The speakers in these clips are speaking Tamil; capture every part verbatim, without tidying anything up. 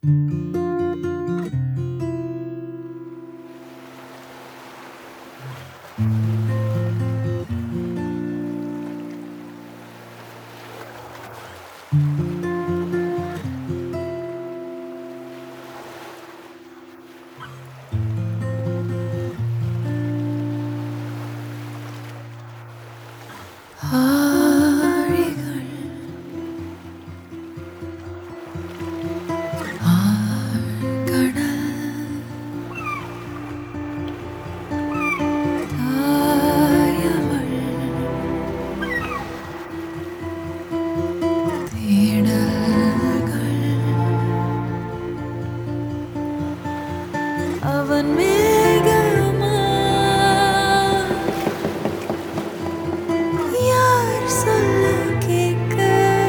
அவன் மேகமா யார் சொல்ல கேட்க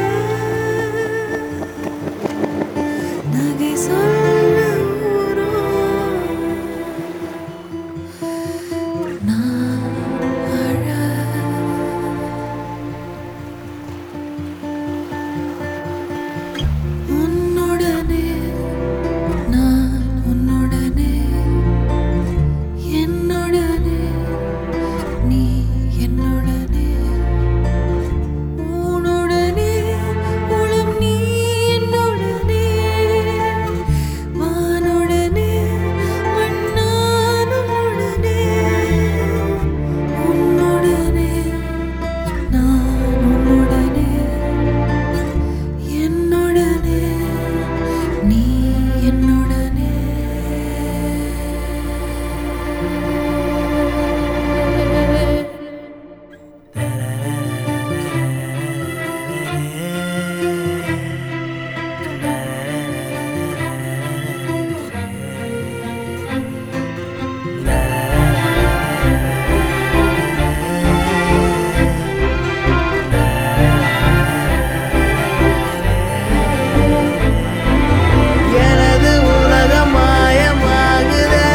நகை சொல்ல ஊரும் நான் அழ உன்னுடனே நான் உன்னுடனே என்னுடனே நீ என்னுடனே உன்னுடனே உளம் நீ என்னுடனே வானுடனே மண்ணான் உன்னுடனே உன்னுடனே நான் உன்னுடனே என்னுடனே நீ என்னுடனே எனது உலகம் மாயமாகுதே,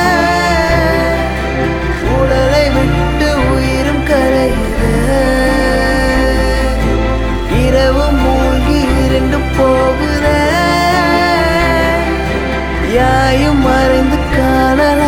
உடலை விட்டு உயிரும் கரையுதே, இரவும் மூழ்கி இருண்டு போகுதே, யாயும் மறைந்து காணல